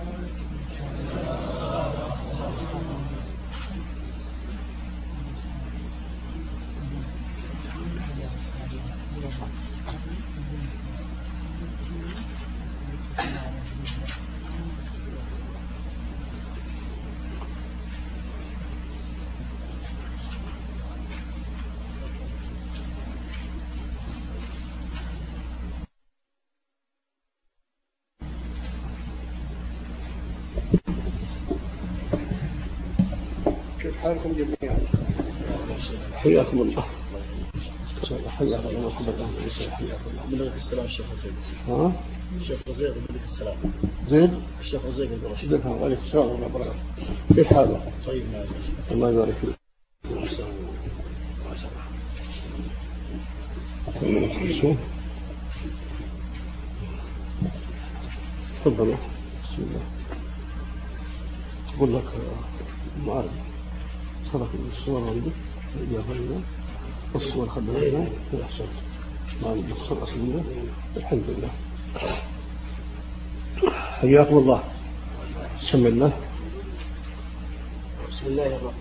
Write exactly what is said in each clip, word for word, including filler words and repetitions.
حالكم جميعا، حياكم الله. حياكم الله. حياكم الله. بلغك السلام الشيخ زيد. ها؟ الشيخ زيد بلغك السلام. زيد؟ الشيخ زيد البرشيد. بلغك عليك السلام ورحمة الله وبركاته. كيف حالك؟ طيب معك. الله يبارك فيك. شو؟ تفضلوا. بسم الله. أقول لك معارض صدق الصور عندك الإجابة لنا والصور خدنا لنا والأحسن مع الصور الأصلية الحمد لله. حياكم الله. بسم الله. بسم الله الرحمن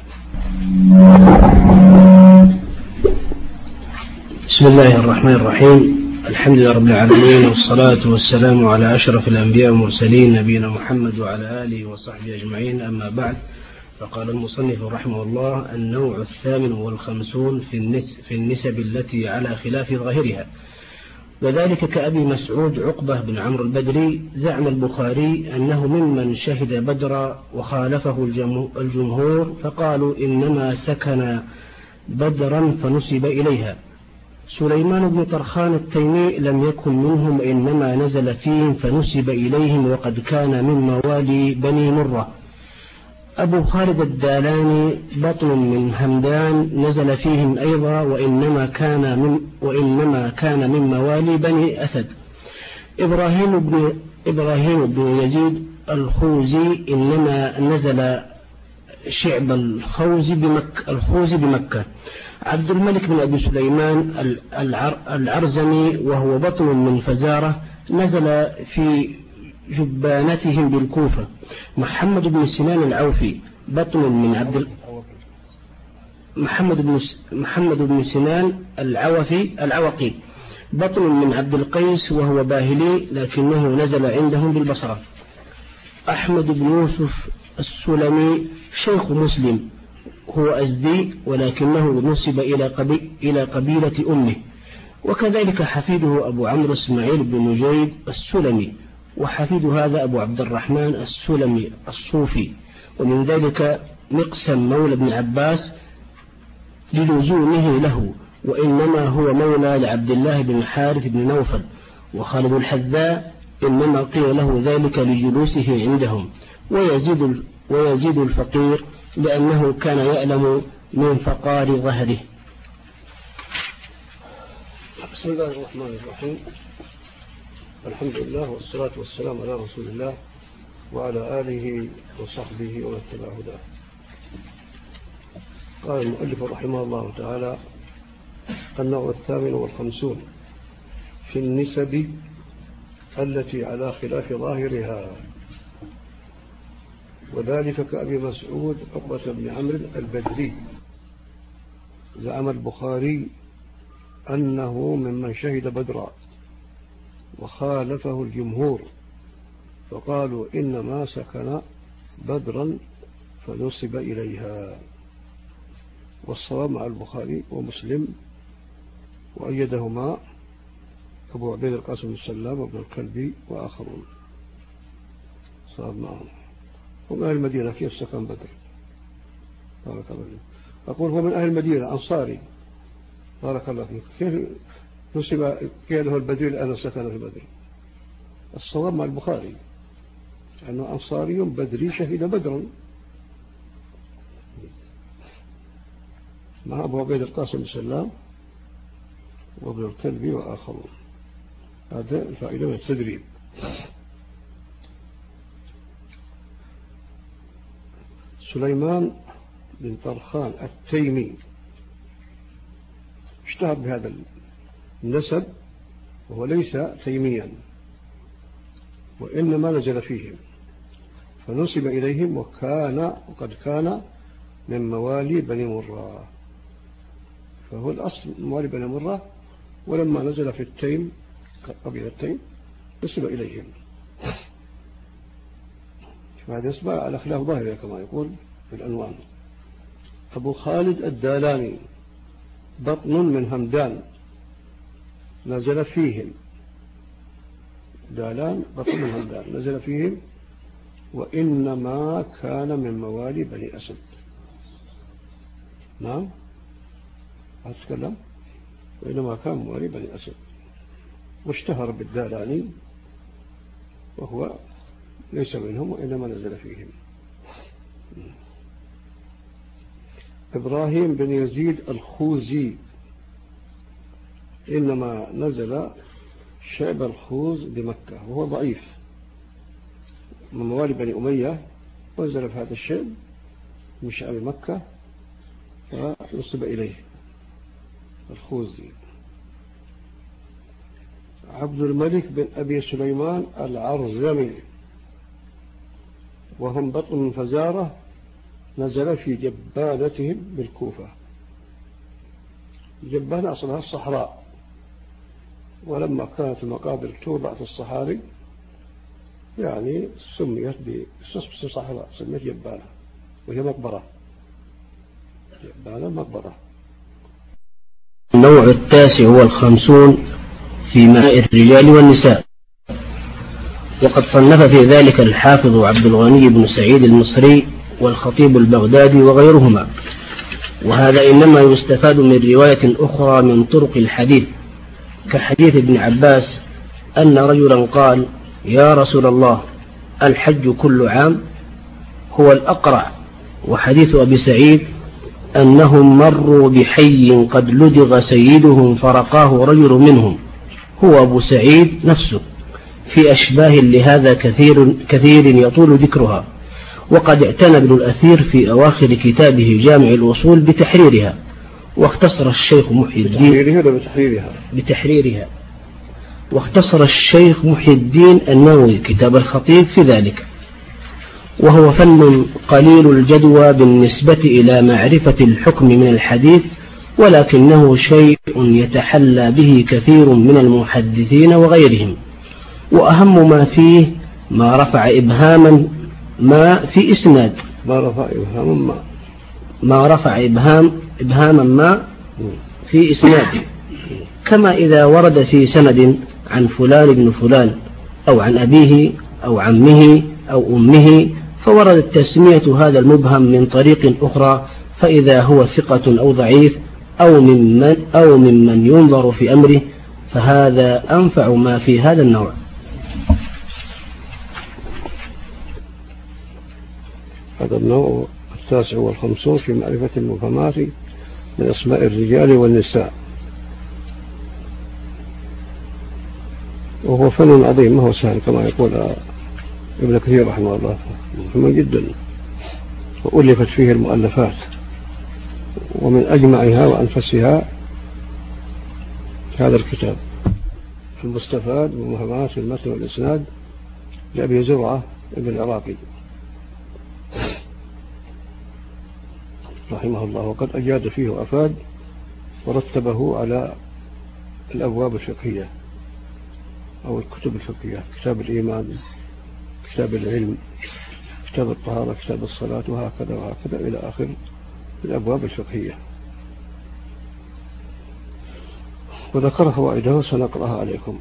بسم الله الرحمن الرحيم. الحمد لله رب العالمين، والصلاة والسلام على أشرف الأنبياء والمرسلين نبينا محمد وعلى آله وصحبه أجمعين. أما بعد، فقال المصنف رحمه الله: النوع الثامن والخمسون في النس في النسب التي على خلاف ظاهرها، وذلك كأبي مسعود عقبة بن عمرو البدري. زعم البخاري أنه ممن شهد بدرا وخالفه الجمهور، فقالوا إنما سكن بدرا فنسب إليها. سليمان بن طرخان التيمي لم يكن منهم، إنما نزل فيهم فنسب إليهم، وقد كان من موالي بني مرة. أبو خالد الدالاني بطن من همدان نزل فيهم أيضا، وإنما كان من, وإنما كان من موالي بني أسد. إبراهيم بن, إبراهيم بن يزيد الخوزي إنما نزل شعب الخوز بمكة, الخوز بمكة. عبد الملك بن أبي سليمان العرزمي وهو بطن من فزارة نزل في جبانتهم بالكوفة. محمد بن سنان العوفي بطن من عبد محمد بن محمد بن سنان العوفي العوقي بطن من عبد القيس وهو باهلي، لكنه نزل عندهم بالبصرة. أحمد بن يوسف السلمي شيخ مسلم، هو أزدي، ولكنه نسب إلى قبي إلى قبيلة أمه. وكذلك حفيده أبو عمرو إسماعيل بن نجيد السلمي، وحفيد هذا أبو عبد الرحمن السلمي الصوفي. ومن ذلك مقسم مولى بن عباس للزومه له، وإنما هو مولى لعبد الله بن حارث بن نوفل. وخالد الحذاء إنما قيل له ذلك لجلوسه عندهم. ويزيد, ويزيد الفقير لأنه كان يألم من فقار ظهره. بسم الله الرحمن الرحيم. الحمد لله والصلاة والسلام على رسول الله وعلى آله وصحبه ومن تبع هداه. قال المؤلف رحمه الله تعالى: النوع الثامن والخمسون في النسب التي على خلاف ظاهرها، وذلك كأبي مسعود عقبة بن عمرو البدري. زعم البخاري أنه ممن شهد بدرا وخالفه الجمهور، فقالوا إنما سكن بدرا فنسب إليها. والصواب مع البخاري ومسلم، وأيدهما أبو عبيد القاسم بن سلام وابن الكلبي وآخرون. صواب معهم. هم أهل المدينة. كيف سكن بدر؟ بارك الله فيك. أقول هو من أهل المدينة أنصاري. بارك الله فيك. كيف نسب كيف له البدري لأنه سكن في بدر؟ الصواب مع البخاري أنه أنصاري بدري شهد بدرا مع أبو عبيد القاسم بن سلام وابن الكلبي وآخرون. هذا الفائدة من التدريب. سليمان بن طرخان التيمي اشتهر بهذا النسب، وهو ليس تيميا، وإنما نزل فيهم فنسب إليهم وكان وقد كان من موالي بني مرة. فهو الأصل موالي بني مرة، ولما نزل في التيم قبيلة التيم نسب إليهم. فهذا يسمى على خلاف ظاهرة كما يقول في الأنوان. أبو خالد الدالاني بطن من همدان نزل فيهم. دالان بطن من همدان نزل فيهم، وإنما كان من موالي بني أسد. نعم أتكلم. وإنما كان من موالي بني أسد، واشتهر بالدالاني، وهو ليس منهم وإنما نزل فيهم. إبراهيم بن يزيد الخوزي إنما نزل شعب الخوز بمكة، وهو ضعيف من موالي بني أمية، ونزل في هذا الشعب من شعب مكة فنسب إليه الخوزي. عبد الملك بن أبي سليمان العرزمي وهم بطن من فزارة نزل في جبانتهم بالكوفة. جبانة أصلها الصحراء، ولما كانت المقابر توضع في الصحاري يعني سميت باسم صحراء، سميت جبانة، وهي مقبرة. جبانة مقبرة. النوع التاسع والخمسون في ماء الرجال والنساء. وقد صنف في ذلك الحافظ عبد الغني بن سعيد المصري والخطيب البغدادي وغيرهما. وهذا إنما يستفاد من رواية أخرى من طرق الحديث، كحديث ابن عباس أن رجلا قال: يا رسول الله، الحج كل عام؟ هو الأقرع. وحديث أبي سعيد أنهم مروا بحي قد لدغ سيدهم فرقاه رجل منهم، هو أبو سعيد نفسه، في أشباه لهذا كثير, كثير يطول ذكرها. وقد اعتنى ابن الأثير في أواخر كتابه جامع الوصول بتحريرها، واختصر الشيخ محي الدين بتحريرها, بتحريرها. بتحريرها واختصر الشيخ محي الدين النووي كتاب الخطيب في ذلك. وهو فن قليل الجدوى بالنسبة إلى معرفة الحكم من الحديث، ولكنه شيء يتحلى به كثير من المحدثين وغيرهم. وأهم ما فيه ما رفع إبهاما ما في إسناد ما رفع إبهاما ما ما رفع إبهام إبهاما ما في إسناد، كما إذا ورد في سند عن فلان بن فلان، أو عن أبيه أو عمه أو أمه، فوردت تسمية هذا المبهم من طريق أخرى، فإذا هو ثقة أو ضعيف أو ممن, أو ممن ينظر في أمره، فهذا أنفع ما في هذا النوع. هذا النوع التاسع والخمسون في معرفة المبهمات من أسماء الرجال والنساء، وهو فن عظيم ما هو سهل كما يقول ابن كثير رحمه الله، مهم جدا، وألفت فيه المؤلفات، ومن أجمعها وأنفسها هذا الكتاب المستفاد من مبهمات المتن والإسناد لأبي زرعة ابن العراقي رحمه الله، وقد أجاد فيه وأفاد، ورتبه على الأبواب الفقهية أو الكتب الفقهية: كتاب الإيمان، كتاب العلم، كتاب الطهارة، كتاب الصلاة، وهكذا وهكذا إلى آخر الأبواب الفقهية. وذكر فوائده سنقرأها عليكم.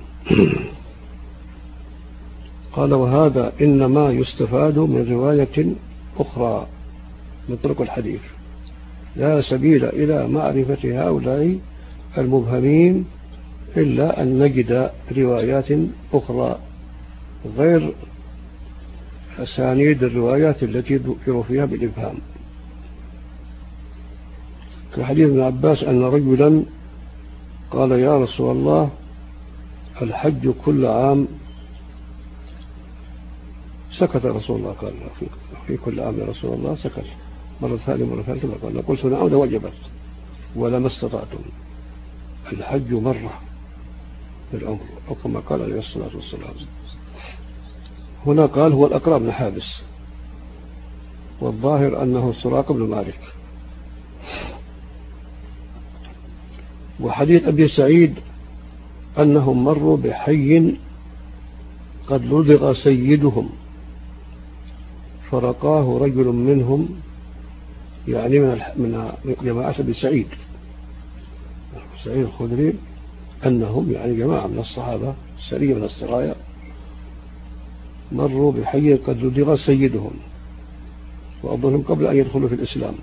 قال: وهذا إنما يستفاد من رواية أخرى من طرق الحديث، لا سبيل إلى معرفة هؤلاء المبهمين إلا أن نجد روايات أخرى غير أسانيد الروايات التي ذكروا فيها بالإبهام، كحديث ابن عباس أن رجلا قال: يا رسول الله، الحج كل عام؟ سكت رسول الله، قال: في كل عام يا رسول الله؟ سكت مرة ثانية مرة ثالثة، قال: قلت نعم وجبت ولما استطعتم، الحج مرة في العمر، أو كما قال عليه الصلاة والسلام. هنا قال: هو الأقرع بن حابس، والظاهر أنه سراق بن مالك. وحديث أبي سعيد أنهم مروا بحي قد لدغ سيدهم فرقاه رجل منهم، يعني من من جماعة أبي سعيد سعيد الخدري، أنهم يعني جماعة من الصحابة سرية من السرايا مروا بحي قد لدغ سيدهم، وأظنهم قبل أن يدخلوا في الإسلام،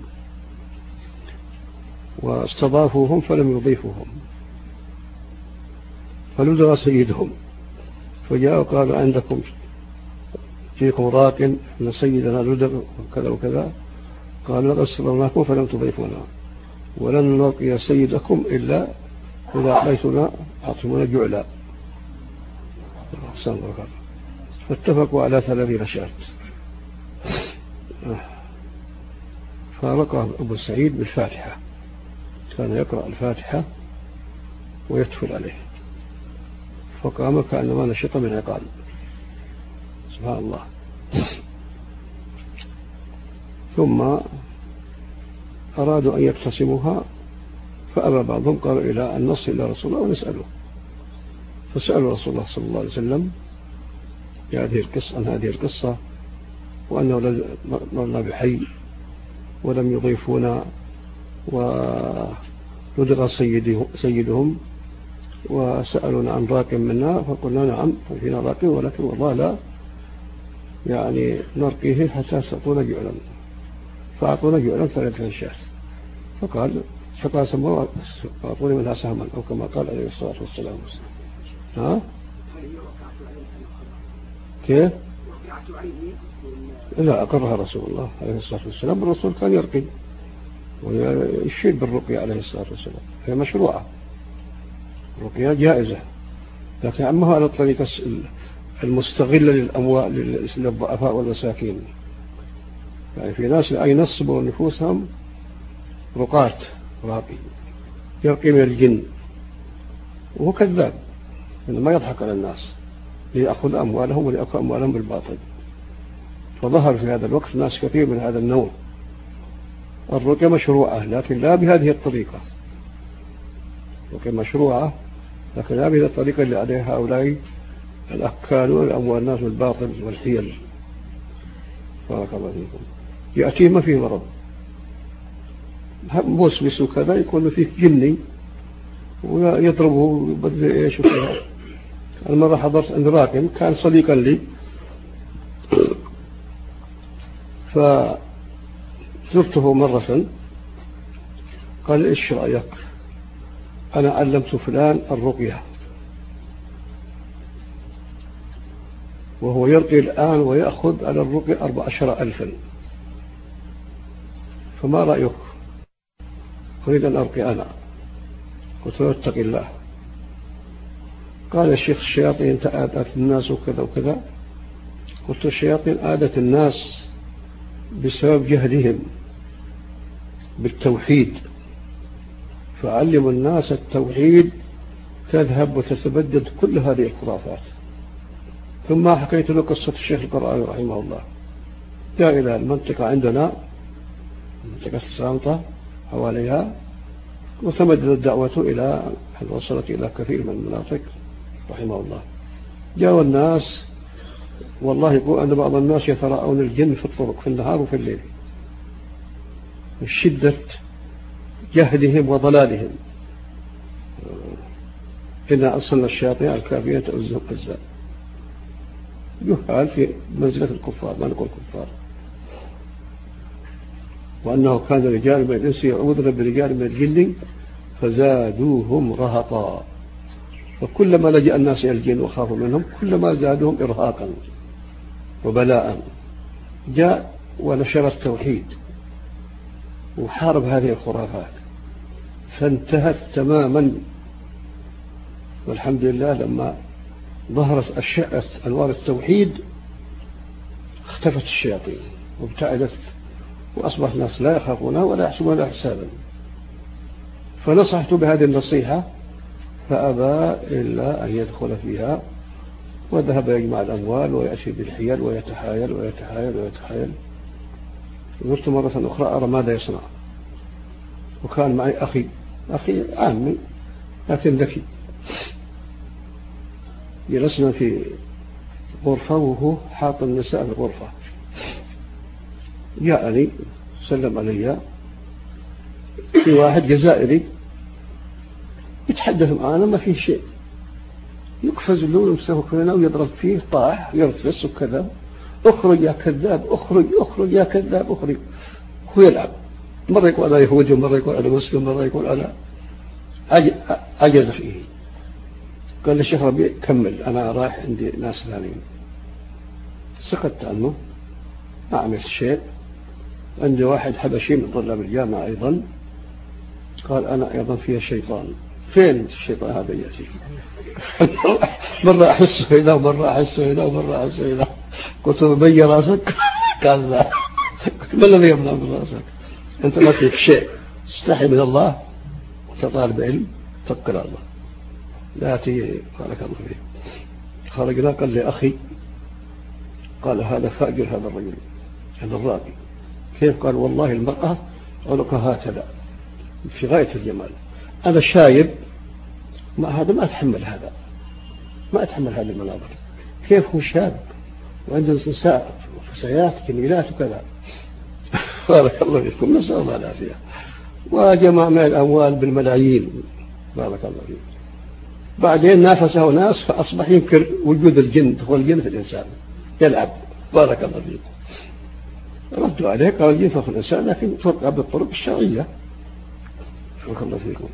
واستضافوهم فلم يضيفوهم، فلدغ سيدهم، فجاءوا قالوا عندكم فيكم راق أن سيدنا لدغ وكذا وكذا، قالوا لقد استضفناكم فلم تضيفونا، ولن نلقي سيدكم إلا إذا أعطيتنا أعطيتنا جعلا. فاتفقوا على ثلاثين شاة. فارقه أبو سعيد بالفاتحة، كان يقرأ الفاتحة ويتفل عليه، فقام كأنما نشط من عقال. سبحان الله. ثم أرادوا أن يقتسموها فأبى بعضهم، قالوا إلى أن نصل إلى رسول الله ونسأله، فسألوا رسول الله صلى الله عليه وسلم هذه القصة عن هذه القصة، وأنه مرنا بحي ولم يضيفونا ولدغ سيدهم وسألونا عن راق منا، فقلنا نعم فينا راق، ولكن والله لا يعني نرقيه حتى تعطونا جعلا، فأعطونا جعلا ثلاثة شاة، فقال فقاسموا وأعطوني منها سهما، أو كما قال عليه الصلاة والسلام. ها؟ كيف؟ لا، أقرها رسول الله عليه الصلاة والسلام. الرسول كان يرقي ويشيد بالرقية عليه الصلاة والسلام، هي مشروعة، الرقية جائزة، لكن عمها على الطريقة المستغلة للأموال للضعفاء والمساكين. يعني في ناس أي نصبوا نفوسهم رقاة راقي يرقي من الجن، وهو كذاب، ما يضحك على الناس ليأخذ أموالهم وليأخذ أموالهم بالباطل. فظهر في هذا الوقت ناس كثير من هذا النوع. الرقية مشروعة لكن لا بهذه الطريقة، الرقية مشروعة لكن لا بهذه الطريقة اللي عليها هؤلاء الأكالون الأموال الناس بالباطل والحيل. بارك الله فيكم. يأتيه ما فيه مرض، موسوس وكذا، يكون فيه جني ويضربه ويبدل ايش وكذا. المرة حضرت عند راكن كان صديقا لي، فزرته مرة، قال ايش رأيك؟ أنا علمت فلان الرقية وهو يرقي الآن ويأخذ على الرقية أربع عشر ألفا، فما رأيك؟ أريد أن أرقي أنا. قلت له اتق الله. قال الشيخ الشياطين آدت الناس وكذا وكذا. قلت الشياطين آدت الناس بسبب جهلهم بالتوحيد، فعلموا الناس التوحيد تذهب وتتبدد كل هذه الخرافات. ثم حكيت له قصة الشيخ القرآني رحمه الله، جاء إلى المنطقة عندنا منطقة السامطة حواليها، وتمدد الدعوة إلى أن وصلت إلى كثير من المناطق رحمه الله. جاءوا الناس والله يقول أن بعض الناس يتراءون الجن في الطرق في النهار وفي الليل من شدة جهلهم وضلالهم. إنا أرسلنا الشياطين الكافرين تؤزهم أزا، يفعل في منزلة الكفار، ما نقول كفار. وأنه كان رجال من الإنس يعوذون برجال من الجن فزادوهم رهقا، وكلما لجأ الناس إلى الجن وخافوا منهم كلما زادوهم إرهاقا وبلاء. جاء ونشر التوحيد وحارب هذه الخرافات فانتهت تماما. والحمد لله لما ظهرت أشعة أنوار التوحيد اختفت الشياطين وابتعدت، وأصبح الناس لا يخافونها ولا يحسبون لها حسابا. فنصحت بهذه النصيحة فأبى إلا أن يدخل فيها، وذهب يجمع الأموال ويأتي بالحيل ويتحايل ويتحايل ويتحايل زرت مرة أخرى أرى ماذا يصنع، وكان معي أخي أخي عامي لكن ذكي. جلسنا في غرفة وهو حاط النساء في الغرفة، جاءني سلم علي في واحد جزائري يتحدث معنا ما فيه شيء، يقفز له ويمسك لنا ويضرب فيه طاح يرفس وكذا، اخرج يا كذاب اخرج اخرج يا كذاب اخرج. هو يلعب، مرة يقول أنا يهودي ومرة يقول أنا مسلم مرة يقول أنا عجز فيه. قال لي الشيخ ربيع كمل أنا رايح عندي ناس ثانيين. سكت عنه ما عملت شيء. عندي واحد حبشي من طلاب الجامعة أيضا قال أنا أيضا فيها شيطان. فين الشيطان هذا يأتي؟ مرة أحسه هنا ومرة أحسه هنا ومرة أحسه هنا. قلت له بي راسك؟ قال لا. قلت ما الذي يمنع من راسك؟ أنت ما فيك شيء، استحي من الله وأنت طالب علم، توكل على الله لا تي. بارك الله فيك. خرجنا قال لي أخي، قال هذا فاجر هذا الرجل هذا الراقي. كيف؟ قال والله المرأة عنقها هكذا في غاية الجمال. أنا شايب ما هذا ما أتحمل هذا ما أتحمل هذه المناظر. كيف هو شاب وعنده نساء وفتيات جميلات وكذا. بارك الله فيكم، نسأل الله العافية. وجمع من الأموال بالملايين بارك الله فيكم. بعدين نافسه ناس فأصبح ينكر وجود الجن، دخول الجن في الإنسان يلعب. بارك الله فيكم. ردوا عليه قالوا الجن في الإنسان لكن ترقى بالطرق الشرعية. بارك الله فيكم.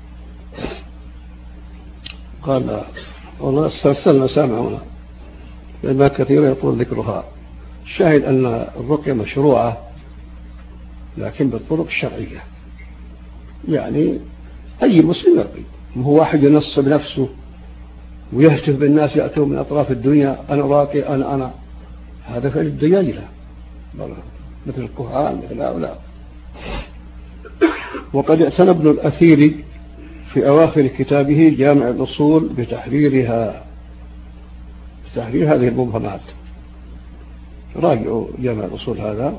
قال والله استرسلنا سامعنا لما كثير يطول ذكرها. الشاهد أن الرقية مشروعة لكن بالطرق الشرعية. يعني أي مسلم يرقي، هو واحد ينصب نفسه ويهتف بالناس يأتون من أطراف الدنيا أنا راقي أنا أنا هذا فعل الدجاجلة مثل الكهان مثل هؤلاء. وقد اعتنى ابن الأثير في أواخر كتابه جامع الأصول بتحريرها بتحرير هذه المبهمات. راجعوا جامع الأصول هذا.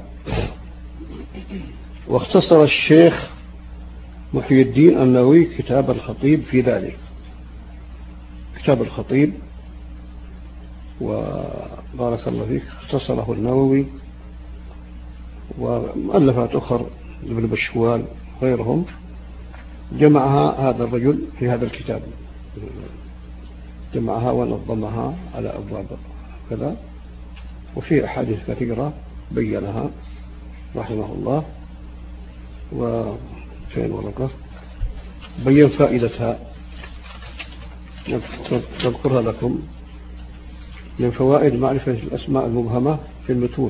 واختصر الشيخ محي الدين النووي كتاب الخطيب في ذلك. كتاب الخطيب وبارك الله فيك اختصره النووي ومؤلفات أخرى ابن بشوال غيرهم جمعها هذا الرجل في هذا الكتاب، جمعها ونظمها على أبواب كذا، وفي أحاديث كثيرة بينها رحمه الله. وفين ورقة بين فائدتها نذكرها لكم. من فوائد معرفة الأسماء المبهمة في المتون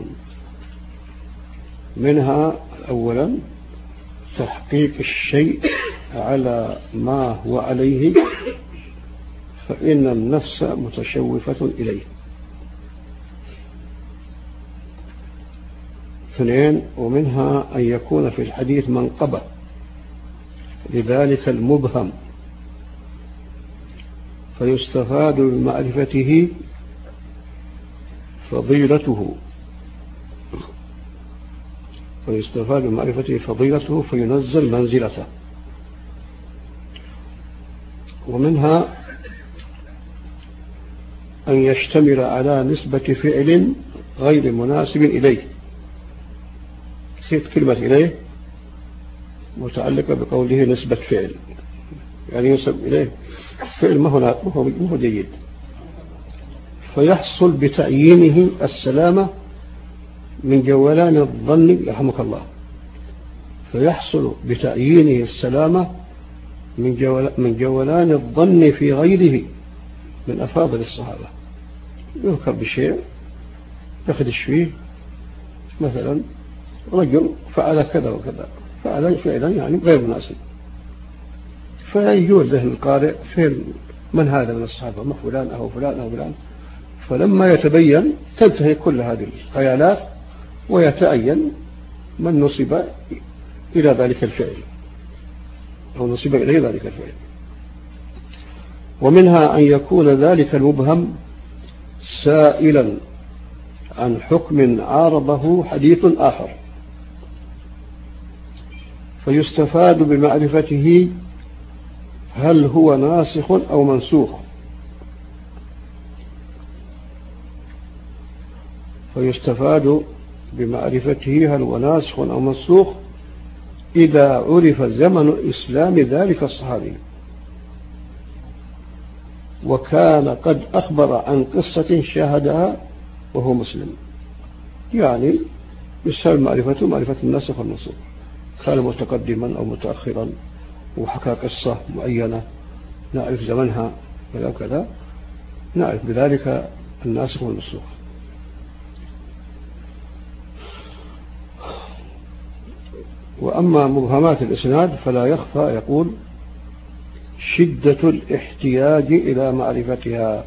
منها أولا تحقيق الشيء على ما هو عليه فإن النفس متشوفة إليه. اثنين ومنها أن يكون في الحديث منقبة لذلك المبهم فيستفاد من معرفته فضيلته فيستفاد من معرفته فضيلته فينزل منزلته. ومنها أن يشتمل على نسبة فعل غير مناسب إليه. كلمة إليه متعلقة بقوله نسبة فعل، يعني ينسب إليه فعل ما هو جيد، فيحصل بتعيينه السلامة من جولان الظن يرحمك الله فيحصل بتعيينه السلامة من جول من جولان الظن في غيره من أفاضل الصحابة. يذكر بشيء يخدش فيه مثلا رجل فعل كذا وكذا فعل فعلا يعني غير مناسب، فيجوز له القارئ فين من هذا من الصحابة ما فلان أو فلان أو فلان. فلما يتبين تنتهي كل هذه الخيالات ويتعين من نصب إلى ذلك الفعل أو نصب إليه ذلك الفعل. ومنها أن يكون ذلك المبهم سائلا عن حكم عارضه حديث آخر. فيستفاد بمعرفته هل هو ناسخ أو منسوخ فيستفاد بمعرفته هل هو ناسخ أو منسوخ إذا عرف زمن إسلام ذلك الصحابي وكان قد أخبر عن قصة شاهدها وهو مسلم. يعني يسهل معرفته معرفة الناسخ والمنسوخ، كان متقدما أو متأخرا وحكى قصة معينة نعرف زمنها كذا وكذا، نعرف بذلك الناسخ والمنسوخ. وأما مبهمات الإسناد فلا يخفى، يقول شدة الاحتياج إلى معرفتها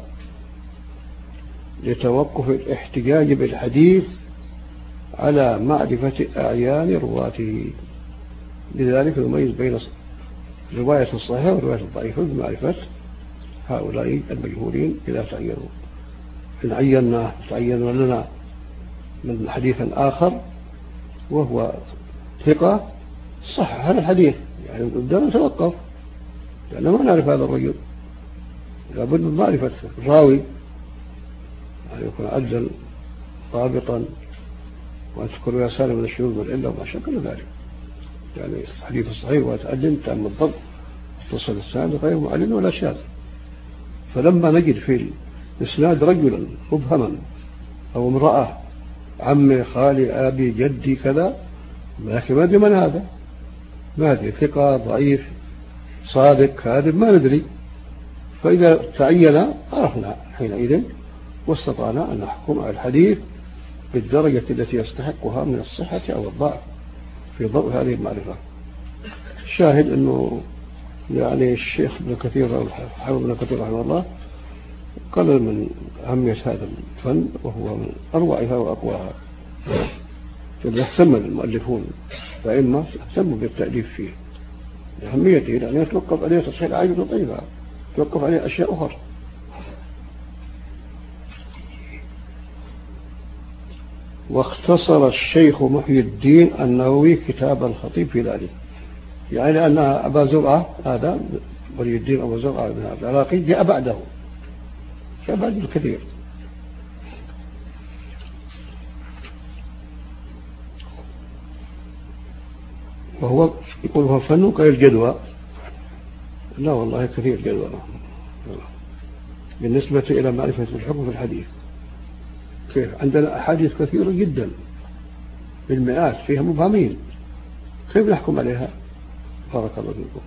لتوقف الاحتجاج بالحديث على معرفة أعيان رواته، لذلك نميز بين رواية الصحيحة ورواية الضعيفة بمعرفة هؤلاء المجهولين إذا تعينوا. إن عينا تعين لنا من حديث آخر وهو ثقة صح هذا الحديث، يعني قدامنا نتوقف لأننا ما نعرف هذا الرجل، لابد من معرفة الراوي، يعني يكون عدلا ضابطا وأذكر يا سالم من الشذوذ والعلة وما شكل ذلك. يعني الحديث الصحيح وتعلم تام الضبط اتصل السند غير معلن ولا شاذ. فلما نجد في الإسناد رجلا مبهما أو امرأة عمي خالي أبي جدي كذا، لكن ما ندري من هذا، ما ندري ثقة ضعيف صادق كاذب ما ندري، فإذا تعين عرفنا حينئذ واستطعنا أن نحكم على الحديث بالدرجة التي يستحقها من الصحة أو الضعف في ضوء هذه المعرفة. شاهد أنه يعني الشيخ ابن كثير أو الحافظ ابن كثير رحمه الله قلل من أهمية هذا الفن وهو من أروعها وأقواها، يهتم المؤلفون فإما يهتموا بالتأليف فيه لأهميته، لأنه يتوقف عليه تصحيح العيب وتطيبها، يتوقف عليه أشياء أخرى. واختصر الشيخ محي الدين النووي كتاب الخطيب في ذلك، يعني لأن أبا زرعة هذا ولي الدين أبو زرعة بن عبد العراقي جاء بعده، جاء بعد الكثير. وهو يقول هو فن كالجدوى، لا والله كثير جدوى بالنسبة إلى معرفة الحكم في الحديث. كيف عندنا أحاديث كثيرة جدا بالمئات فيها مبهمين، كيف نحكم عليها؟ بارك الله فيكم.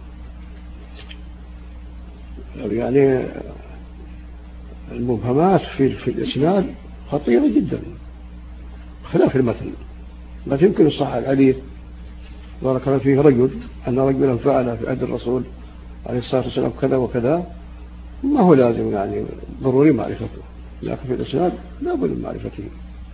يعني المبهمات في, في الإسناد خطيرة جدا خلاف المتن. ما يمكن الصحة الحديث بارك الله فيه رجل أن رجلا فعل في عهد الرسول عليه الصلاة والسلام كذا وكذا، ما هو لازم يعني ضروري معرفته، لكن في الإسناد لا بد من معرفته.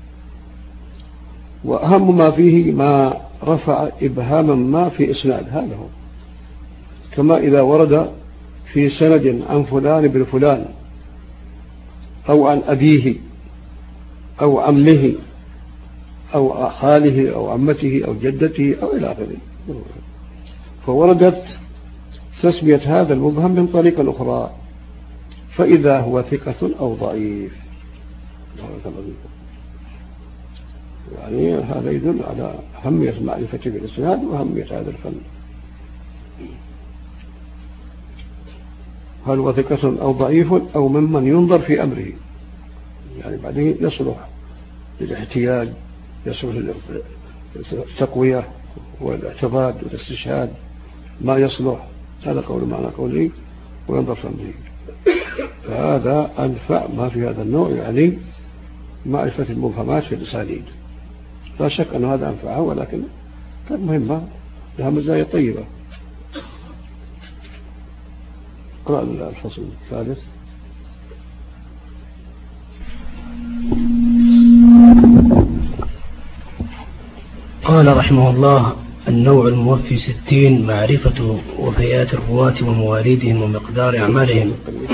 وأهم ما فيه ما رفع إبهاما ما في إسناد، هذا هو. كما إذا ورد في سند عن فلان بن فلان أو عن أبيه أو عمه أو خاله أو عمته أو جدته أو إلى آخره، فوردت تسمية هذا المبهم من طريقة أخرى، فإذا هو ثقة أو ضعيف. يعني هذا يدل على أهمية معرفة الإسناد وأهمية هذا الفن. هل هو ثقة أو ضعيف أو ممن ينظر في أمره، يعني بعدين يصلح للاحتياج، يصلح للتقوية والاعتضاد والاستشهاد، ما يصلح. هذا قول معنى قوله وينظر في أمره، فهذا أنفع ما في هذا النوع، يعني معرفة المبهمات في الأسانيد. لا شك أن هذا أنفعه، ولكن كانت مهمة لها مزايا طيبة. قرأ الفصل الثالث. قال رحمه الله: النوع الموفي ستين: معرفة وفيات الرواة ومواليدهم ومقدار أعمالهم،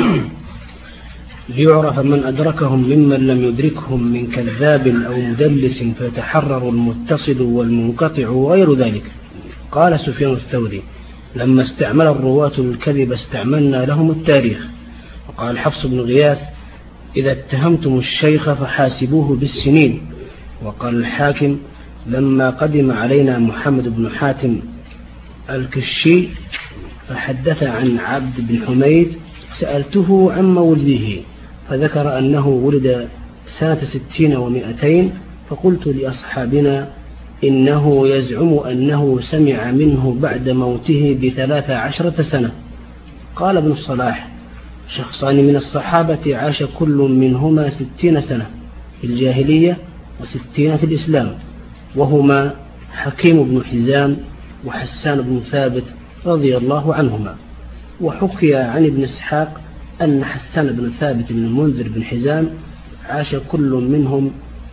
ليعرف من أدركهم ممن لم يدركهم من كذاب أو مدلس، فيتحرر المتصل والمنقطع وغير ذلك. قال سفيان الثوري: لما استعمل الرواة الكذب استعملنا لهم التاريخ. وقال حفص بن غياث: إذا اتهمتم الشيخ فحاسبوه بالسنين. وقال الحاكم: لما قدم علينا محمد بن حاتم الكشي فحدث عن عبد بن حميد سألته عن مولده فذكر أنه ولد سنة ستين ومائتين، فقلت لأصحابنا: إنه يزعم أنه سمع منه بعد موته بثلاث عشرة سنة. قال ابن الصلاح: شخصان من الصحابة عاش كل منهما ستين سنة في الجاهلية وستين في الإسلام، وهما حكيم بن حزام وحسان بن ثابت رضي الله عنهما. وحكي عن ابن إسحاق أن حسان بن ثابت بن المنذر بن حزام عاش كل منهم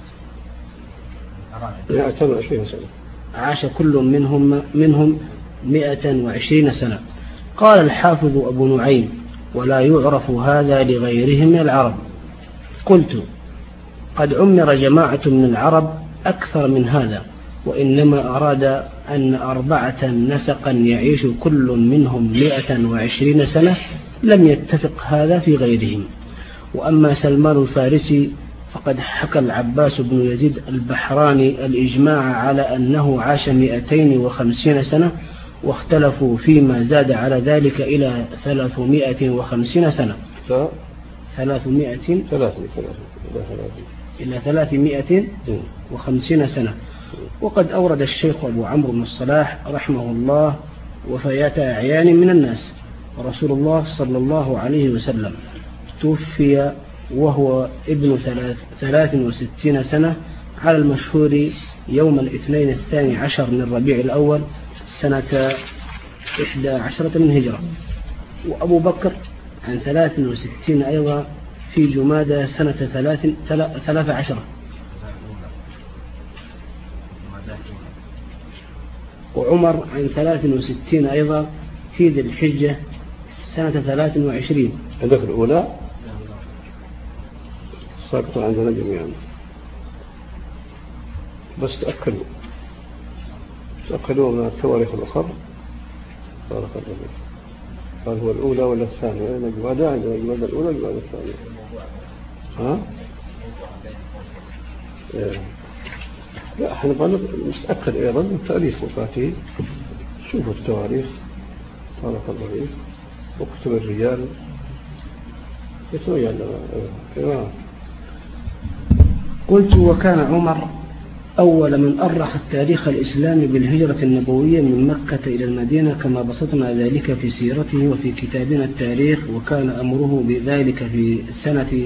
عاش كل منهم منهم مئة وعشرين سنة. قال الحافظ أبو نعيم: ولا يعرف هذا لغيرهم من العرب. قلت: قد عمر جماعة من العرب أكثر من هذا، وإنما أراد أن أربعة نسقا يعيش كل منهم مئة وعشرين سنة، لم يتفق هذا في غيرهم. وأما سلمان الفارسي فقد حكى العباس بن يزيد البحراني الإجماع على أنه عاش مئتين وخمسين سنة، واختلفوا فيما زاد على ذلك إلى ثلاثمائة وخمسين سنة ثلاثمائة إلى ثلاثمائة وخمسين سنة. وقد أورد الشيخ أبو عمرو بن الصلاح رحمه الله وفيات أعيان من الناس. ورسول الله صلى الله عليه وسلم توفي وهو ابن ثلاث وستين سنة على المشهور يوم الاثنين الثاني عشر من ربيع الأول سنة إحدى عشرة من هجرة. وأبو بكر عن ثلاث وستين أيضا في جمادى سنة ثلاث, ثلاث عشرة. وعمر عن ثلاث وستين أيضا في ذي الحجة سنة ثلاث وعشرين. عندك الأولى ساقطة عندنا جميعا، بس تأكدوا تأكدوا من التواريخ الأخرى. بارك الله فيك. قال هو الأولى ولا الثانية؟ أنا جوادة عندنا جوادة الأولى جوادة الثانية. ها؟ إيه. لا احنا بقى نتأكد أيضا من تاريخ وفاته. شوفوا التواريخ. بارك الله فيك. واكتب الرجال يتوجه لنا. قلت: وكان عمر أول من أرخ التاريخ الإسلامي بالهجرة النبوية من مكة إلى المدينة، كما بسطنا ذلك في سيرته وفي كتابنا التاريخ. وكان أمره بذلك في سنة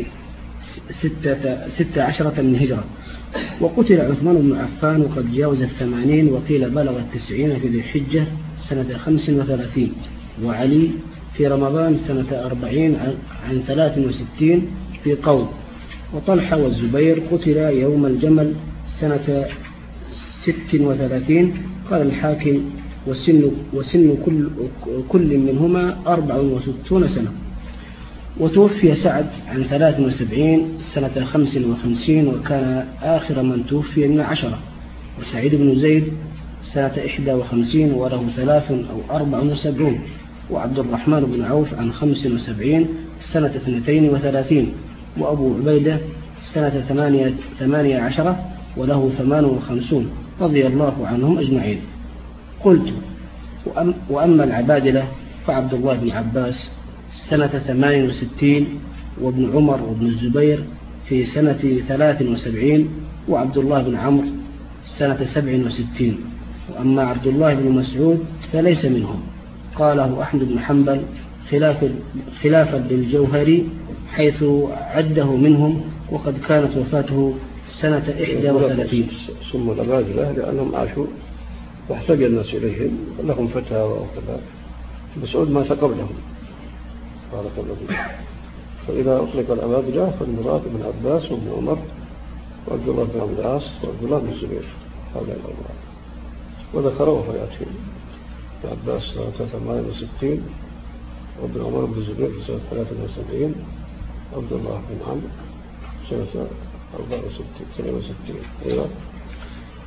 ستة, ستة عشرة من هجرة. وقتل عثمان بن عفان وقد جاوز الثمانين، وقيل بلغ التسعين في ذي الحجة سنة خمس وثلاثين. وعلي في رمضان سنة أربعين عن ثلاث وستين في قول. وطلحة والزبير قتل يوم الجمل سنة ست وثلاثين. قال الحاكم: وسن, وسن كل, كل منهما أربع وستون سنة. وتوفي سعد عن ثلاث وسبعين سنة خمس وخمسين، وكان آخر من توفي من عشرة. وسعيد بن زيد سنة إحدى وخمسين وله ثلاث أو أربع وسبعون. وعبد الرحمن بن عوف عن خمس وسبعين سنة اثنتين وثلاثين. وأبو عبيدة سنة ثمانية, ثمانية عشرة وله ثمان وخمسون رضي الله عنهم أجمعين. قلت: وأم وأما العبادلة فعبد الله بن عباس سنة ثمان وستين، وابن عمر وابن الزبير في سنة ثلاث وسبعين، وعبد الله بن عمرو سنة سبع وستين. وأما عبد الله بن مسعود فليس منهم. قاله أحمد بن حنبل خلاف خلافا للجوهري حيث عده منهم، وقد كانت وفاته سنة إحدى وثلاثين. سموا العبادلة لأنهم عاشوا واحتاج الناس إليهم، لهم فتاوى وكذا. مسعود مات قبلهم. بارك الله فيك. فإذا أطلق العبادلة فالمراد ابن عباس وابن عمر وعبد الله بن عبد العاص وعبد الله بن الزبير، هذا الأربعة. وذكروا وفياتهم: عباس سنة ثمان وستين، وابن عمر بن الزبير سنة ثلاث وسبعين، عبد الله بن عمرو سنة أربع وستين. أيوة.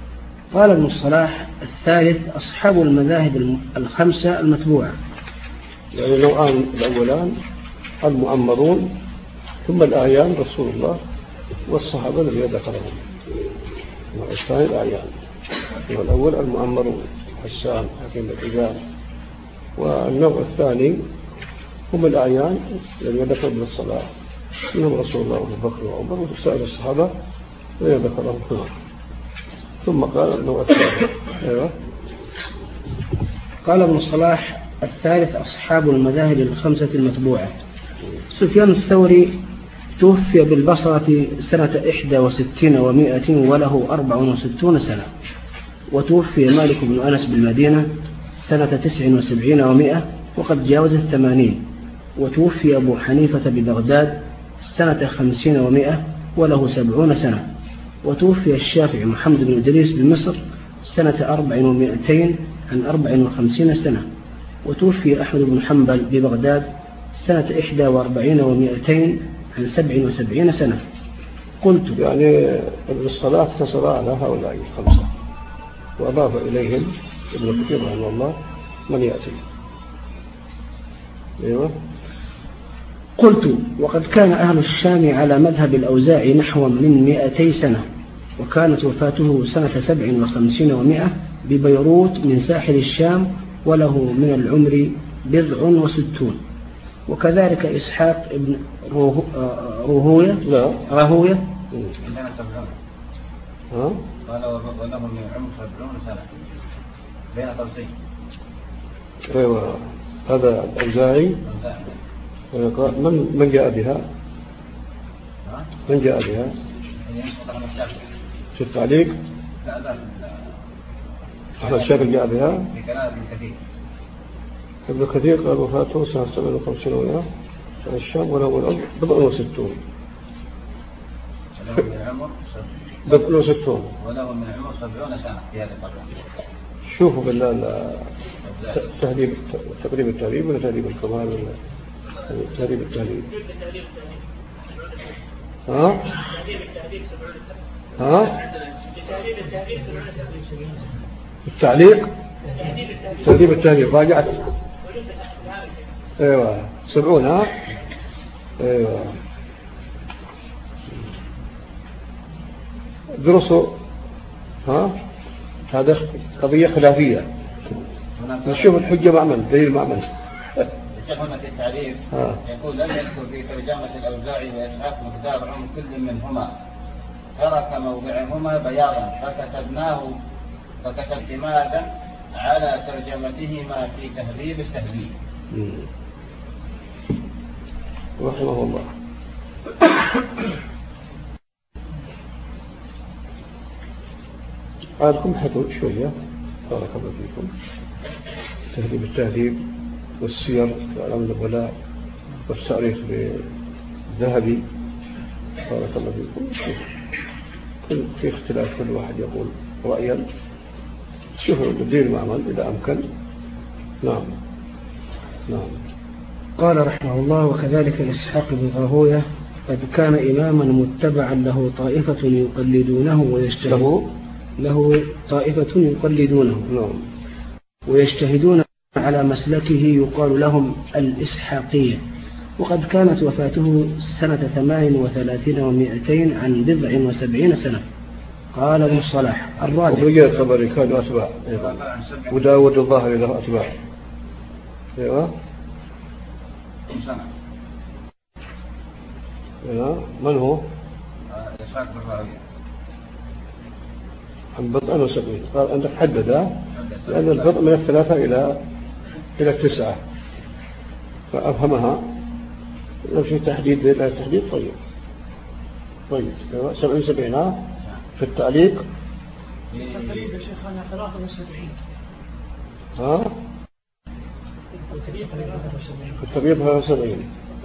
قال ابن الصلاح: الثالث أصحاب المذاهب الخمسة المتبوعة. يعني نوعان: الأولان المؤمرون، ثم الأعيان رسول الله والصحابة الذين ذكرهم. النوع الثاني الأعيان. والأول المؤمرون: حسان، حكيم الحجاز. والنوع الثاني هم الأعيان الذين ذكروا ابن الصلاح، منهم رسول الله وابو بكر وعمر وسائر الصحابة الذين ذكرهم هنا. ثم قال النوع الثالث. أيوة. قال ابن الصلاح: الثالث أصحاب المذاهب الخمسة المتبوعة. سفيان الثوري توفي بالبصرة سنة إحدى وستين ومائة وله أربع وستون سنة. وتوفي مالك بن أنس بالمدينة سنة تسع وسبعين ومائة وقد جاوز الثمانين. وتوفي أبو حنيفة ببغداد سنة خمسين ومائة وله سبعون سنة. وتوفي الشافعي محمد بن إدريس بمصر سنة أربع ومائتين عن أربع وخمسين سنة. وتوفي أحمد بن حنبل ببغداد سنة إحدى وأربعين ومائتين عن سبع وسبعين سنة. قلت يعني ابن الصلاح اقتصر على هؤلاء الخمسة وأضاف إليهم ابن كثير رحمه الله من يأتي. أيوة. قلت: وقد كان أهل الشام على مذهب الأوزاعي نحو من مائتي سنة، وكانت وفاته سنة سبع وخمسين ومائة ببيروت من ساحل الشام، وله من العمر بضع وستون. وكذلك إسحاق ابن راهوية لا راهوية عندنا سبعون. ها؟ قال وله من العمر سبعون سنة بين قوسين. أيوة. هذا الأوزاعي. من من جاء بها؟ من جاء بها؟ في التعليق؟ لا لا. أحمد الشافعي جاء بها؟ بكلام ابن كثير. ابن كثير قال وفاته سنة سبع وخمسين ومائة سنة الشام وله العمر بضع وستون. وله من العمر بضع وستون. وله من العمر سبعون سنة في هذه القرن. شوفوا بالله تهذيب تقريب التهذيب ولا تهذيب الكمال ولا تهذيب التهذيب؟ ها؟ ها؟ التعليق تهذيب التهذيب راجعت. ايوه سبعون. ها؟ ايوه. درسوا. ها؟ هذا قضية خلافية. نشوف الحجة مع من؟ دليل مع من؟ الشيخ هنا في التعريف يقول: لم يذكر في ترجمة الأوزاعي وإسحاق مقدار عمر كل منهما، ترك موضعهما بياضا فكتبناه فكتب اعتمادا على ترجمتهما في تهذيب التهذيب. رحمه الله. عادكم حتى شوية بارك الله فيكم. تهذيب التهذيب والسير في أعلام النبلاء والتاريخ بالذهبي بارك الله فيكم. في اختلاف كل واحد يقول رأيا. شوفوا الدين المعمل إذا أمكن. نعم نعم. قال رحمه الله: وكذلك إسحاق بن راهوية قد كان إماما متبعا له طائفة يقلدونه ويجتهدون له طائفة يقلدونه نعم. ويجتهدون على مسلكه يقال لهم الإسحاقية. وقد كانت وفاته سنة ثمان وثلاثين ومائتين عن بضع وسبعين سنة. قال ابن الصلاح: الرابع. ورجال الطبري كانوا أتباع وداود الظاهري له أتباع. ايوه. من هو؟ إسحاق بن راهوية عن بضع وسبعين. قال أنت حدد لأن البضع من الثلاثة إلى إلى التسعة فأفهمها. لو في تحديد لا تحديد طيب طيب. ايوه سبع وسبعين. في التعليق تقريبا شيخنا ثلاثة وسبعين. ها؟ في التقريب ثلاثة وسبعين.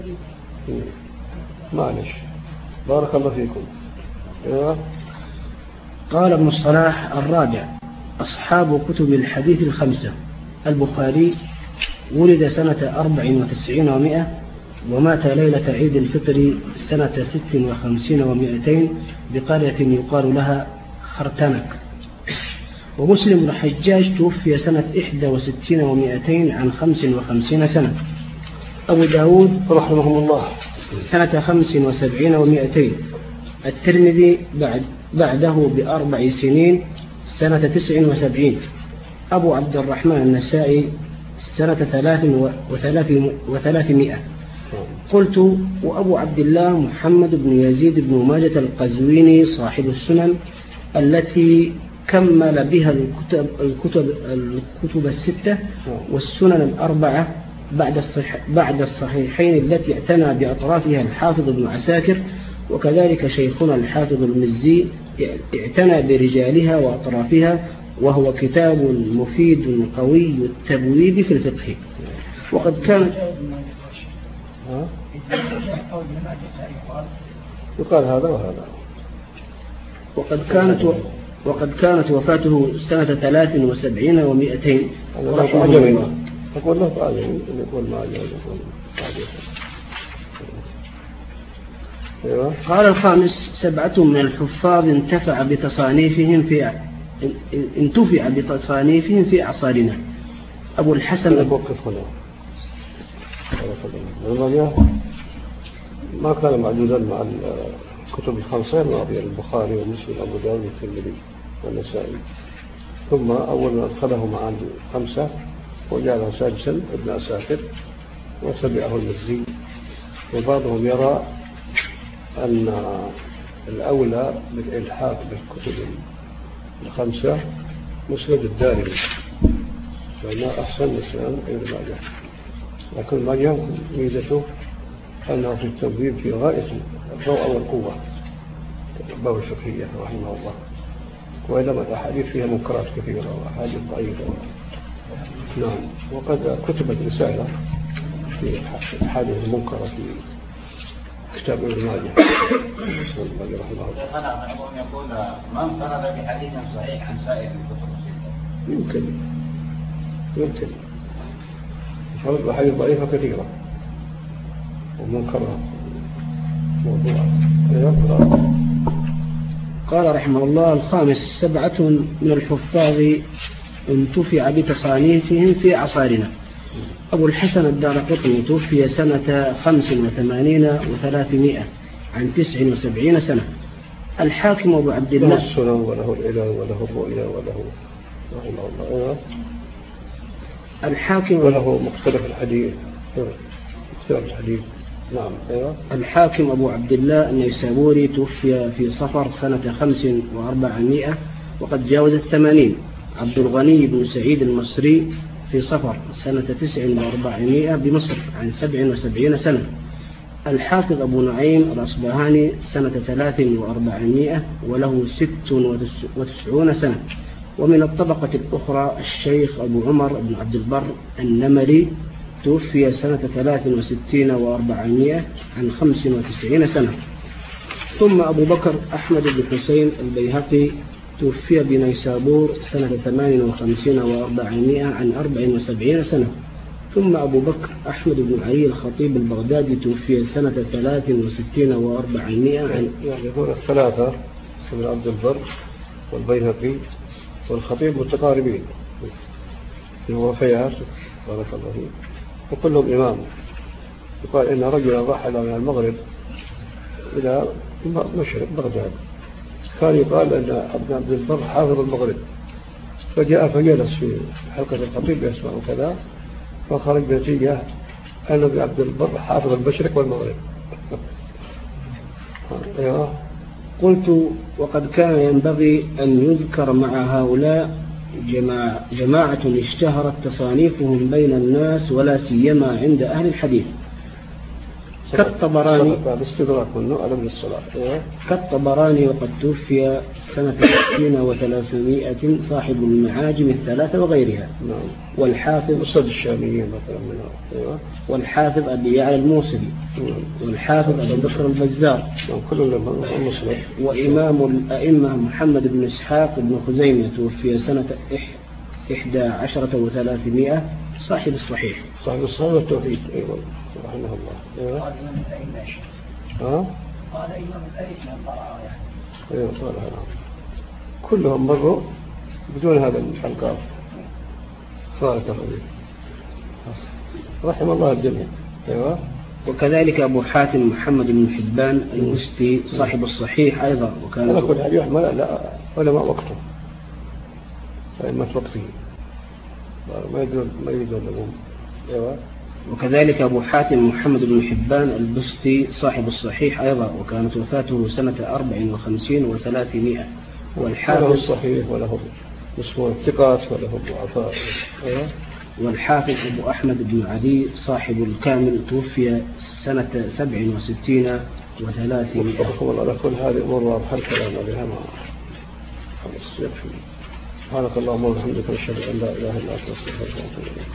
معلش بارك الله فيكم. ايوه. قال ابن الصلاح: الرابع أصحاب كتب الحديث الخمسة. البخاري ولد سنة أربع وتسعين ومائة ومات ليلة عيد الفطر سنة ست وخمسين ومائتين بقرية يقال لها خرتنك. ومسلم بن الحجاج توفي سنة إحدى وستين ومائتين عن خمس وخمسين سنة. أبو داود رحمه الله سنة خمس وسبعين ومائتين. الترمذي بعد بعده بأربع سنين سنة تسع وسبعين. أبو عبد الرحمن النسائي سنة ثلاث وثلاثمائة. قلت وأبو عبد الله محمد بن يزيد بن ماجة القزويني صاحب السنن التي كمل بها الكتب, الكتب, الكتب الستة والسنن الأربعة بعد, الصح بعد الصحيحين التي اعتنى بأطرافها الحافظ ابن عساكر، وكذلك شيخنا الحافظ المزي اعتنى برجالها وأطرافها، وهو كتاب مفيد قوي التبويب في الفقه. وقد كانت يقال هذا وهذا. وقد كانت و... وقد كانت وفاته سنة ثلاث وسبعين ومائتين رحمه الله. أقول له بعدين يقول ما أيوة. قال الخامس سبعة من الحفاظ انتفع بتصانيفهم في انتفع بتصانيفهم في أعصارنا. أبو الحسن أبوقف هنا ما كان معدودا مع الكتب الخمسة وهي البخاري ومسلم وأبو داود والترمذي والنسائي، ثم أول ما أدخله مع الخمسة وجعله سادسا ابن عساكر وتبعه المزي. وبعضهم يرى أن الأولى بالإلحاق بالكتب الخمسة مسند الدارمي، فما أحسن مسند ابن ماجه، لكن ماجه ميزته أنه في التبويب في غاية الضوء والقوة باب الفقهية رحمه الله، وإنما الأحاديث فيها منكرات كثيرة وأحاديث ضعيفة. نعم. وقد كتبت رسالة في الأحاديث المنكرة في كتاب ابن ماجه رحمه الله. أنا يقول ما انفرد بحديث صحيح عن سائر الكتب الستة. يمكن يمكن انفرد بحديث ضعيفة كثيرة ومنكرة موضوعة. قال رحمه الله الخامس سبعة من الحفاظ انتفع بتصانيفهم في أعصارنا. أبو الحسن الدارقطني توفي سنة خمس وثمانين وثلاثمائة عن تسع وسبعين سنة. الحاكم أبو عبد الله له السنن وله العلل وله الرؤيا وله رحمه الله. الحاكم وله مختلف الحديث مختلف الحديث. نعم. أيوة. الحاكم أبو عبد الله النيسابوري توفي في صفر سنة خمس وأربعمائة وقد جاوز الثمانين. عبد الغني بن سعيد المصري في صفر سنة تسع وأربعمائة بمصر عن سبع وسبعين سنة. الحافظ أبو نعيم الأصبهاني سنة ثلاث وأربعمائة وله ست وتسعون سنة. ومن الطبقة الأخرى الشيخ أبو عمر بن عبد البر النمري توفي سنة ثلاث وستين وأربعمائة عن خمس وتسعين سنة. ثم أبو بكر أحمد بن حسين البيهقي توفي بنيسابور سنة ثمان وخمسين وأربعمائة عن أربع وسبعين سنة. ثم أبو بكر أحمد بن علي الخطيب البغدادي توفي سنة ثلاث وستين وأربعمائة عن يعني هنا الثلاثة ابن عبد البر والبيهقي والخطيب متقاربين في الوفيات بارك الله فيه، وكلهم إمام. يقال إن رجلا رحل من المغرب إلى مشرق بغداد، كان يقال أن ابن عبد البر حافظ المغرب، فجاء فجلس في حلقة الخطيب يسمع كذا، فخرج بنتيجة أن ابن عبد البر حافظ المشرق والمغرب. أيوة. قلت وقد كان ينبغي أن يذكر مع هؤلاء جماعة, جماعة اشتهرت تصانيفهم بين الناس ولا سيما عند أهل الحديث كالطبراني كالطبراني وقد توفي سنة ستين وثلاثمائة صاحب المعاجم الثلاثة وغيرها. نعم. والحافظ أسد الشاميين مثلا منها. والحافظ أبي يعلى الموصلي. والحافظ أبو بكر البزار. نعم. كلهم مسلم. وإمام الأئمة محمد بن إسحاق بن خزيمة توفي سنة إحدى عشرة وثلاثمائة صاحب الصحيح. صاحب الصحيح والتوحيد أيضا رحمه الله. قال إمام الأئمة شيخ. ها؟ قال إمام الأئمة القراءة يعني. أيوة قال هذا. كلهم مروا بدون هذا القاف. بارك الله فيك. رحم الله الجميع. أيوة. وكذلك أبو حاتم محمد بن حبان البستي صاحب الصحيح أيضا، وكان أنا كل حديث ما لا ولا ما وقته ما وقته ما يدون ما يدون لهم. أيوة. وكذلك أبو حاتم محمد بن حبان البستي صاحب الصحيح أيضا، وكانت وفاته سنة أربع وخمسين وثلاثمائة. والحافظ له الصحيح وله اسمه الثقات وله الضعفاء. أيوة. والحافظ أبو أحمد بن عدي صاحب الكامل توفي سنة سبع وستين وثلاثمائة. وفقكم الله على كل هذه الأمور واضحة الكلام عليها ما خلص يكفي. سبحانك اللهم وبحمدك نشهد أن لا إله إلا أنت نستغفرك ونتوب إليك.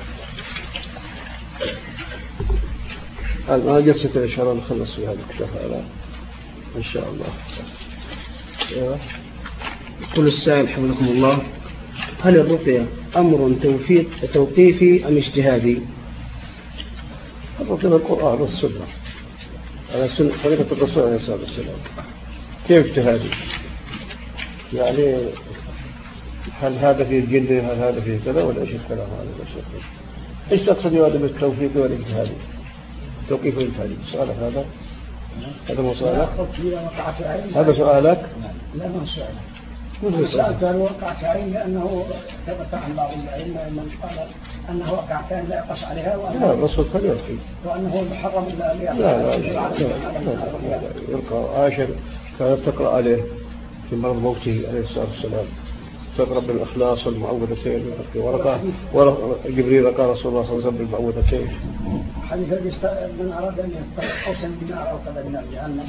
الآن جلسة إن شاء الله نخلص في هذا الكتاب هذا إن شاء الله. أيوة. يقول السائل حفظكم الله: هل الرقية أمر توفيق توقيفي أم اجتهادي؟ الرقية بالقرآن والسنة على سنة طريقة الرسول عليه الصلاة والسلام. كيف اجتهادي؟ يعني هل هذا فيه الجن هل هذا فيه كذا ولا إيش الكلام هذا؟ إيش تقصد هذا بالتوفيق والاجتهادي؟ توقيف والاجتهادي سؤالك هذا؟ هذا مو سؤالك؟ هذا سؤالك؟ لا ما سؤالك. سألت هل وقعت عين لأنه ثبت عن بعض العلماء من قال أنه وقعتان لا يقص عليها لا الرسول قد يرقي وأنه محرم إلا لا لا لا يرقى. عائشة كانت تقرأ عليه في مرض موته عليه الصلاة والسلام تقرأ بالإخلاص والمعوذتين ورقى جبريل قال رسول الله صلى الله عليه وسلم بالمعوذتين. حديث من أراد أن يتقوس النار أو كذا من الجهنم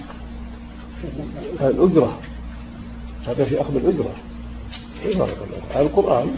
الأجرة هذا في أخذ الأجرة. بارك الله. القرآن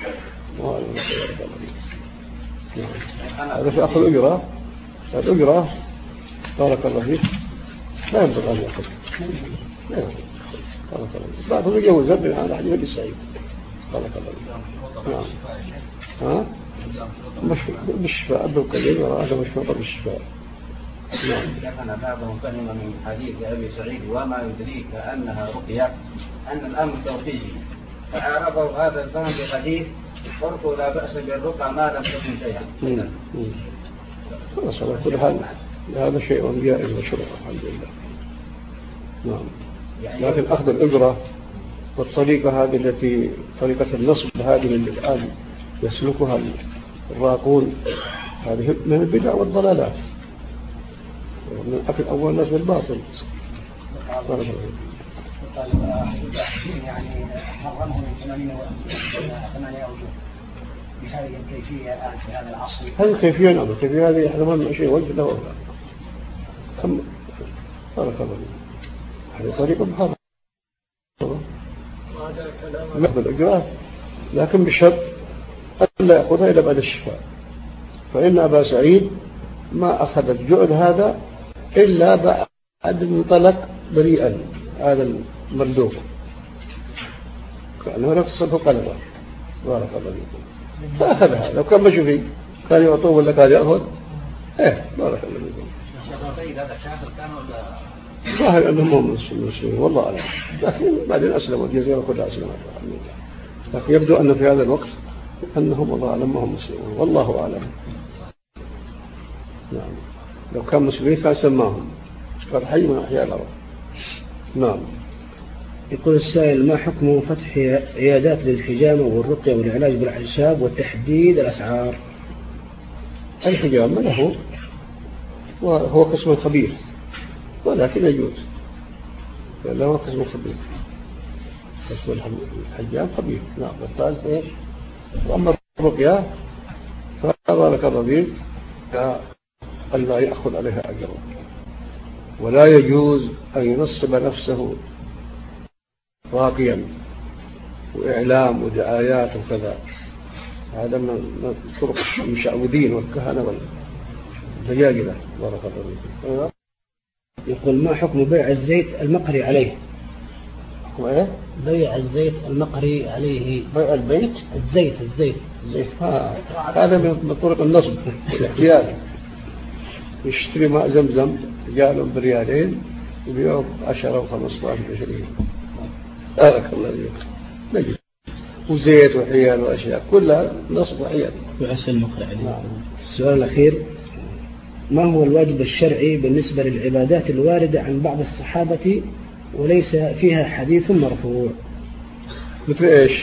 هذا في أخذ الأجرة. الأجرة بارك الله فيك لا ينبغي أن يأخذ. لا ينبغي. بارك الله فيك. بعضهم يجوز من هذا حديث أبي سعيد. بارك الله فيك. نعم. ها؟ مش بالشفاء بالقليل هذا مش فقط بالشفاء. شيخنا بعضهم فهم من حديث أبي سعيد وما يدريك أنها رقية أن الأمر توقيفي، فعرفوا هذا الفهم بحديث فرق لا بأس بالرقى ما لم تكن شيئا. خلاص على كل حال هذا شيء جائز مشروع الحمد لله. نعم. لكن أخذ الأجرة والطريقة هذه التي طريقة النصب هذه اللي الآن يسلكها الراقون هذه من البدع والضلالات من أكل أول الناس بالباطل. قال يعني حرمه من ثمانية أوجه بهذه الكيفية الآن في هذا العصر. هذه الكيفية نعم الكيفية هذه يحرمها من شيء وجه له ولا كم بارك الله هذه طريقة محرمة نأخذ الأجرات لكن بشرط ألا يأخذها إلا بعد الشفاء. فإن أبا سعيد ما أخذ الجعل هذا إلا بعد انطلق بريئا هذا المردوق كأنه نقصده قلبه. بارك الله فيكم. فأخذها لو كان مشوا فيه كان يعطوه ولا كان يأخذ إيه بارك الله فيكم. هذا كافر كان ولا ظاهر أنهم هم المسلمين والله أعلم لكن بعدين أسلموا الجزيرة كلها أسلمت الحمد لله. لكن يبدو أن في هذا الوقت أنهم الله أعلم ما هم مسلمون والله أعلم. نعم لو كان مسلمين كان سماهم قال حي من أحياء الأرض. نعم. يقول السائل: ما حكم فتح عيادات للحجامة والرقية والعلاج بالأعشاب وتحديد الأسعار؟ الحجامة له وهو قسم خبير ولكن يجوز له قسم خبير. قسم الحجام خبير. نعم. الثالث إيش؟ وأما الرقية فبارك الله فيك ألا يأخذ عليها أجر ولا يجوز أن ينصب نفسه راقيا وإعلام ودعايات وكذا. هذا من طرق المشعوذين والكهنة والدجاجلة. بارك الله فيك. يقول: ما حكم بيع الزيت المقري عليه؟ حكم إيه؟ بيع الزيت المقري عليه. بيع البيت الزيت الزيت الزيت هذا من طرق النصب والاحتيال. يشتري ماء زمزم جالهم بريالين وبيعوا عشرة وخمسة عشر عشرين. بارك الله فيك. نجد وزيت وحيل وأشياء كلها نصب وحيل. وعسى المقرأ عليه. السؤال الأخير: ما هو الواجب الشرعي بالنسبة للعبادات الواردة عن بعض الصحابة وليس فيها حديث مرفوع؟ مثل إيش؟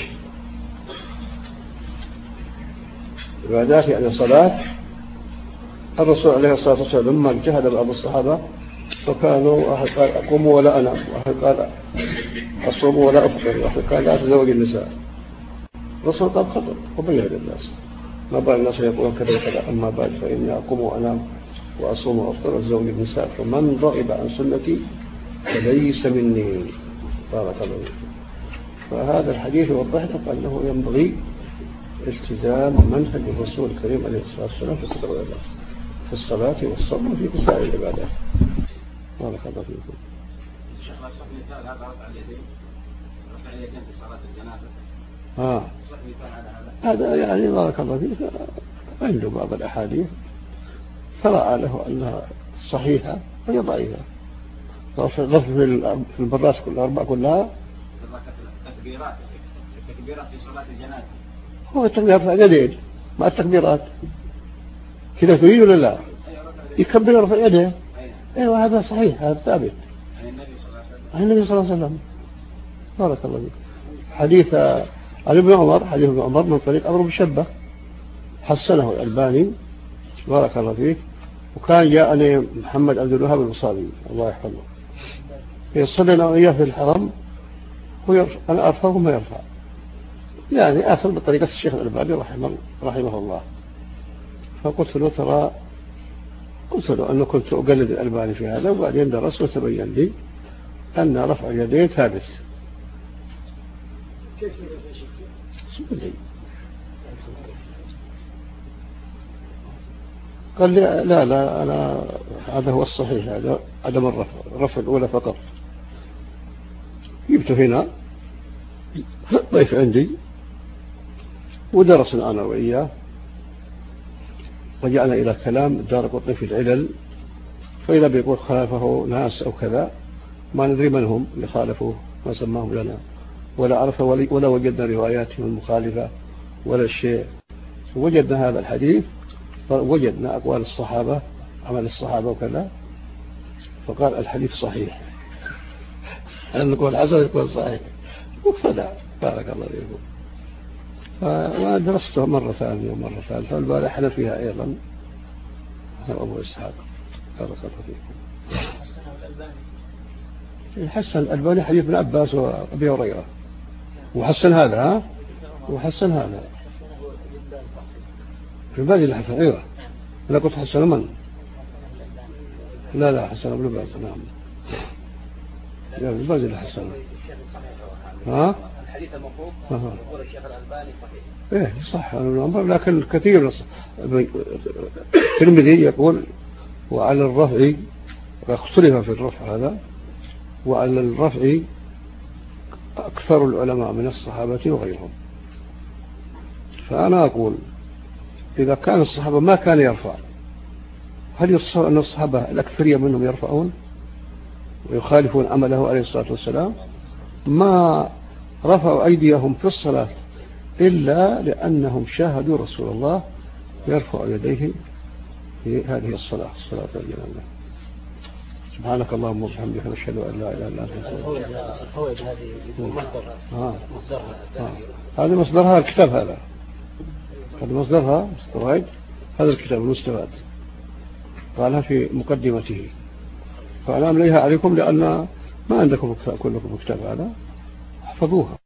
عبادات يعني صلاة. الرسول عليه الصلاة والسلام لما اجتهد بعض الصحابة فكانوا واحد قال أقوموا ولا أنام، واحد قال أصوموا ولا أفطر، واحد قال لا أتزوج النساء. الرسول قال خطر وبين للناس ما بال الناس يقولون كذا وكذا، أما بعد فإني أقوم وأنام وأصوم وأفطر وأتزوج النساء، فمن رغب عن سنتي فليس مني. بارك الله فيك. فهذا الحديث يوضح لك أنه ينبغي التزام منهج الرسول الكريم عليه الصلاة والسلام في كتب العبادات، في الصلاة والصوم وفي سائر العبادات. بارك الله فيكم. شيخ صح مثال هذا رفع اليدين، رفع اليدين في صلاة الجنازة. آه. صح مثال على هذا. هذا يعني بارك الله فيك عنده بعض الأحاديث فرأى له أنها صحيحة وهي ضعيفة. رفع في البرات كلها الأربع كلها. التكبيرات التكبيرات في صلاة الجنازة. هو التكبيرات رفع اليدين مع التكبيرات كذا تريد ولا لا؟ يكبر يرفع يده. ايوه هذا صحيح، هذا ثابت عن النبي صلى الله عليه وسلم. بارك الله فيك. حديث علي بن عمر، حديث ابن عمر من طريق عمرو بن شبه حسنه الألباني بارك الله فيك. وكان جاءني محمد عبد الوهاب الوصابي الله يحفظه يصلنا وإياه في الحرم ويرفع، أنا أرفعه وما يرفع، يعني أخذ بطريقة الشيخ الألباني رحمه, رحمه الله. فقلت له ترى، قلت له أنه كنت أقلد الألباني في هذا، وبعدين درست وتبين لي أن رفع اليدين ثابت. كيف يرفع؟ قال لي لا لا أنا هذا هو الصحيح، هذا عدم الرفع، الرفع الأولى فقط. جبته هنا ضيف عندي ودرسنا أنا وإياه، رجعنا إلى كلام الدارقطني في العلل، فإذا بيقول خالفه ناس أو كذا ما ندري من هم اللي خالفوه، ما سماهم لنا ولا عرف ولا وجدنا رواياتهم المخالفة ولا شيء. وجدنا هذا الحديث، وجدنا أقوال الصحابة، عمل الصحابة وكذا، فقال الحديث صحيح. أنا نقول حسن يقول صحيح وفدع. بارك الله فيكم. فأنا درسته مرة ثانية ومرة ثالثة، والبارح أنا فيها أيضا أنا أبو إسحاق. بارك الله فيكم. حسن الألباني حديث ابن عباس وأبي هريرة، وحسن هذا ها وحسن هذا في الباقي اللي حسن. أيوة أنا قلت حسن من؟ لا لا حسن ابن باز. نعم لا الباقي اللي حسن. ها الحديث الموقوف يقول الشيخ الألباني صحيح. إيه صح، لكن كثير الترمذي يقول وعلى الرفع، اختلف في الرفع هذا، وعلى الرفع أكثر العلماء من الصحابة وغيرهم. فأنا أقول إذا كان الصحابة ما كان يرفع، هل يصير أن الصحابة الأكثرية منهم يرفعون ويخالفون عمله عليه الصلاة والسلام؟ ما رفعوا أيديهم في الصلاة إلا لأنهم شاهدوا رسول الله يرفع يديه في هذه الصلاة، الصلاة الجنازة. سبحانك اللهم وبحمدك نشهد أن لا إله إلا أنت نستغفرك. الفوائد هذه مصدرها مصدرها هذا مصدرها الكتاب، هذا هذا مصدرها مستوعب هذا الكتاب المستفاد، قالها في مقدمته. فأنا أمليها عليكم لأن ما عندكم كلكم كتاب هذا، احفظوها.